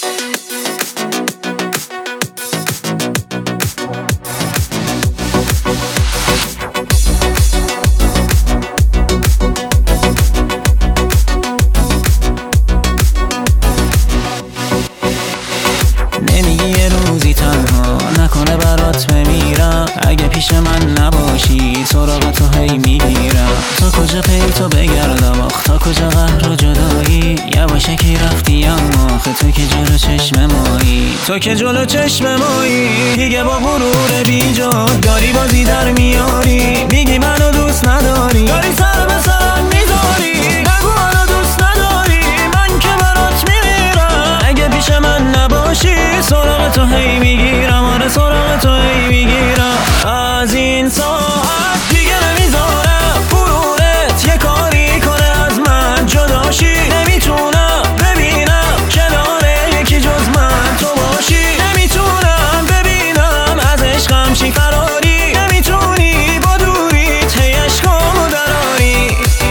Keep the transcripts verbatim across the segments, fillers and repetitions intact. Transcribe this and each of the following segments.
نمیگی یه روزی تنها نکنه برات بمیرم، اگه پیش من نباشی سراغ تو هی میگیرم. تا کجا پی تو بگردم آخ، تا کجا قهر و جدایی، یواشکی رفتی اما آخه تو که جلو چشم مایی، تو که جلو چشم مایی. دیگه با غرور بیجا داری بازی در میاری، میگی منو دوست نداری، داری سر به سرم میذاری. نگو منو دوست نداری، من که برات میمیرم، اگه پیش من نباشی سراغ تو هی میگیرم. آره سراغ تو هی میگیرم. از این ساعت دیگه نمیذارم غرورت یه کاری کنه از من جداشی. نمیتونم ببینم کنار یکی جز من تو باشی، نمیتونم ببینم از عشقم چی فراری، نمیتونی با دوریت هی عشقامو دراری.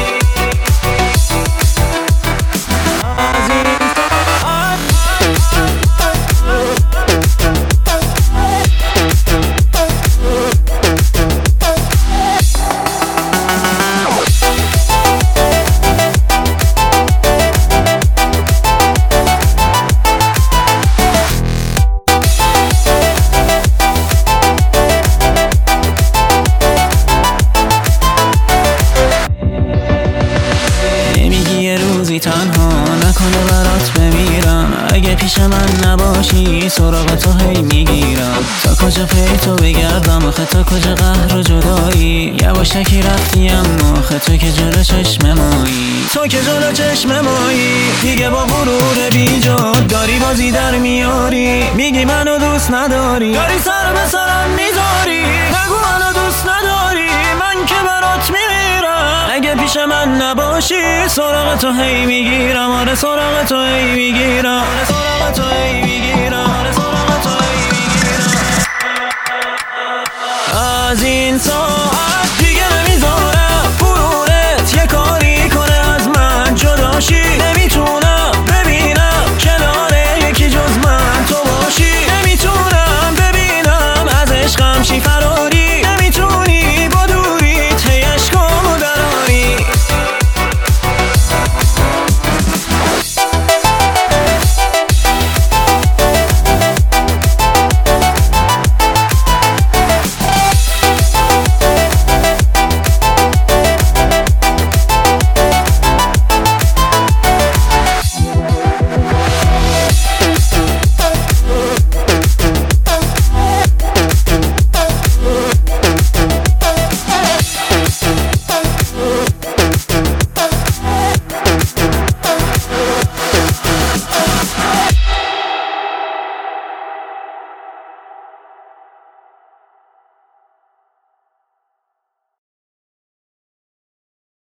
از این تنها نکنه برات بمیرم، اگه پیش من نباشی سراغ تو هی میگیرم. تا کجا پی تو بگردم آخه، تا کجا قهر و جدایی، یواشکی رفتی اما آخه تو که جلو چشم مایی، تو که جلو چشم مایی. دیگه با غرور بیجا داری بازی در میاری، میگی منو دوست نداری، داری سر به سرم میذاری. نگو منو دوست نداری، من که برات میمیرم، اگه پیش من نباشی سراغ تو هی میگیرم. آره سراغ تو هی میگیرم.